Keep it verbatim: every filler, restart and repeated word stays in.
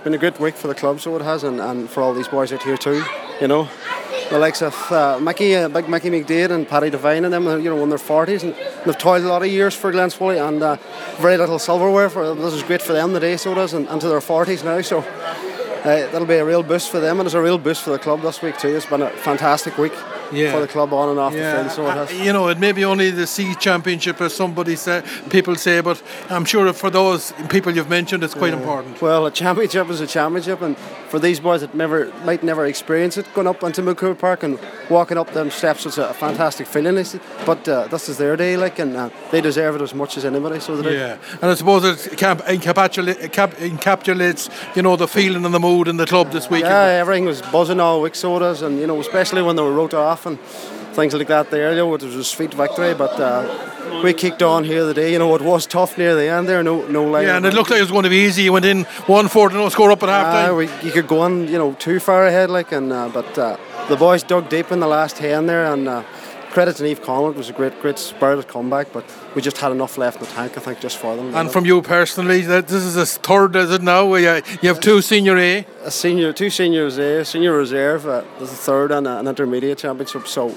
been a great week for the club, so it has, and, and for all these boys out here too. You know, the likes of uh, Mickey, uh, big Mickey McDade and Paddy Devine and them, you know, in their forties, and they've toiled a lot of years for Glensfoley, and uh, very little silverware. For this is great for them today, so it is, and, and to their forties now. So uh, that'll be a real boost for them, and it's a real boost for the club this week too. It's been a fantastic week. Yeah. For the club on and off yeah. the field, so it has. Uh, you know, it may be only the C Championship, as somebody say, people say, but I'm sure for those people you've mentioned, it's quite yeah. important. Well, a championship is a championship, and for these boys that never might never experience it, going up onto Macoo Park and walking up them steps, it's a fantastic feeling. But uh, this is their day, like, and uh, they deserve it as much as anybody. So they yeah, do. And I suppose it encapsulates, encapsulates, you know, the feeling and the mood in the club this week. Yeah, everything was buzzing all week, so it is, and you know, especially when they were wrote off and things like that there, you know, it was a sweet victory, but uh, we kicked on here today. You know, it was tough near the end there, no no lie. Yeah, and it looked like it was going to be easy. You went in one four to no score up at half time. Uh, we, you could go on, you know, too far ahead, like, and uh, but uh, the boys dug deep in the last ten there, and uh, credit to Niamh Conlon. It was a great, great spirited comeback, but we just had enough left in the tank, I think, just for them. And from you personally, that this is a third, is it now? Where you, you have two senior A, a senior, two seniors A, senior reserve. Uh, there's a third and a, an intermediate championship. So